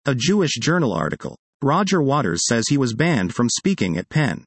A Jewish Journal article. Roger Waters says he was banned from speaking at Penn.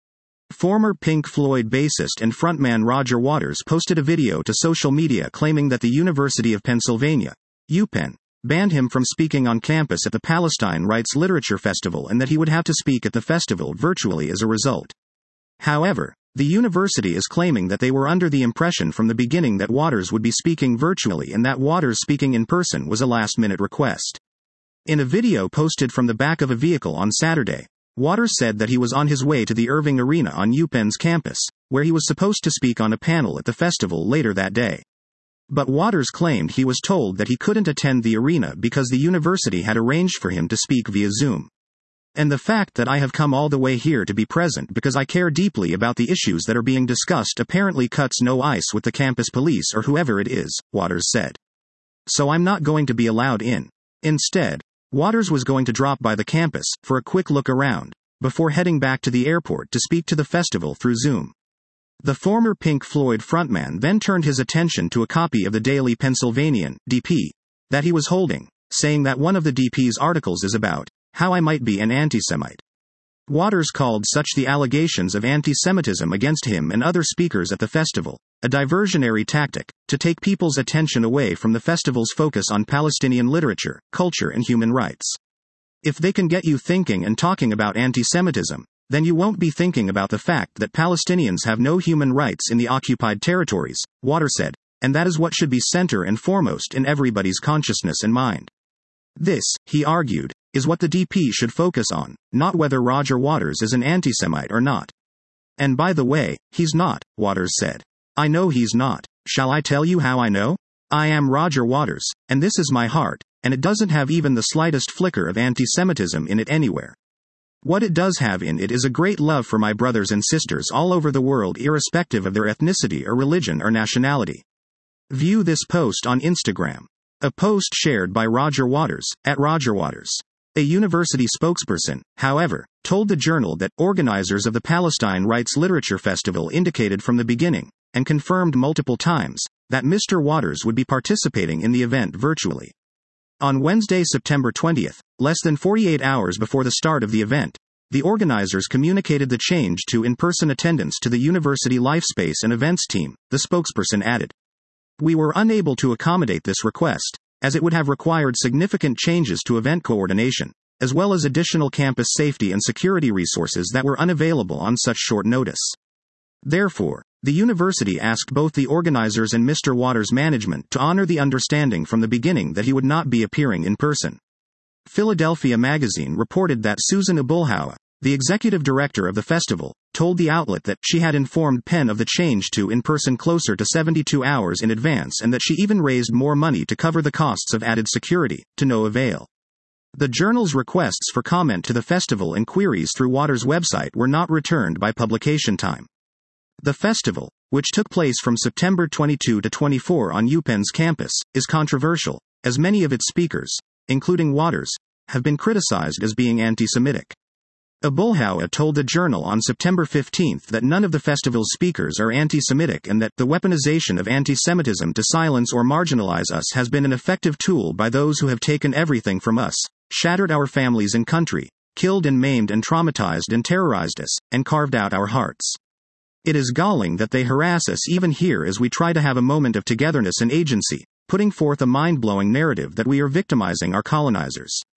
Former Pink Floyd bassist and frontman Roger Waters posted a video to social media claiming that the University of Pennsylvania, UPenn, banned him from speaking on campus at the Palestine Writes Literature Festival and that he would have to speak at the festival virtually as a result. However, the university is claiming that they were under the impression from the beginning that Waters would be speaking virtually and that Waters speaking in person was a last-minute request. In a video posted from the back of a vehicle on Saturday, Waters said that he was on his way to the Irving Arena on UPenn's campus, where he was supposed to speak on a panel at the festival later that day. But Waters claimed he was told that he couldn't attend the arena because the university had arranged for him to speak via Zoom. And the fact that I have come all the way here to be present because I care deeply about the issues that are being discussed apparently cuts no ice with the campus police or whoever it is, Waters said. So I'm not going to be allowed in. Instead, Waters was going to drop by the campus for a quick look around, before heading back to the airport to speak to the festival through Zoom. The former Pink Floyd frontman then turned his attention to a copy of the Daily Pennsylvanian, DP, that he was holding, saying that one of the DP's articles is about how I might be an anti-Semite. Waters called such the allegations of anti-Semitism against him and other speakers at the festival a diversionary tactic to take people's attention away from the festival's focus on Palestinian literature, culture and human rights. If they can get you thinking and talking about anti-Semitism, then you won't be thinking about the fact that Palestinians have no human rights in the occupied territories, Waters said, and that is what should be center and foremost in everybody's consciousness and mind. This, he argued, is what the DP should focus on, not whether Roger Waters is an anti-Semite or not. And by the way, he's not, Waters said. I know he's not. Shall I tell you how I know? I am Roger Waters, and this is my heart, and it doesn't have even the slightest flicker of anti-Semitism in it anywhere. What it does have in it is a great love for my brothers and sisters all over the world irrespective of their ethnicity or religion or nationality. View this post on Instagram. A post shared by Roger Waters, @RogerWaters. A university spokesperson, however, told the Journal that organizers of the Palestine Writes Literature Festival indicated from the beginning, and confirmed multiple times, that Mr. Waters would be participating in the event virtually. On Wednesday, September 20th, less than 48 hours before the start of the event, the organizers communicated the change to in-person attendance to the University Lifespace and Events team, the spokesperson added. We were unable to accommodate this request, as it would have required significant changes to event coordination, as well as additional campus safety and security resources that were unavailable on such short notice. Therefore, the university asked both the organizers and Mr. Waters' management to honor the understanding from the beginning that he would not be appearing in person. Philadelphia Magazine reported that Susan Abulhawa, the executive director of the festival, told the outlet that she had informed Penn of the change to in-person closer to 72 hours in advance and that she even raised more money to cover the costs of added security, to no avail. The Journal's requests for comment to the festival and queries through Waters' website were not returned by publication time. The festival, which took place from September 22 to 24 on UPenn's campus, is controversial, as many of its speakers, including Waters, have been criticized as being anti-Semitic. Abulhawa told the Journal on September 15 that none of the festival's speakers are anti-Semitic and that the weaponization of anti-Semitism to silence or marginalize us has been an effective tool by those who have taken everything from us, shattered our families and country, killed and maimed and traumatized and terrorized us, and carved out our hearts. It is galling that they harass us even here as we try to have a moment of togetherness and agency, putting forth a mind-blowing narrative that we are victimizing our colonizers.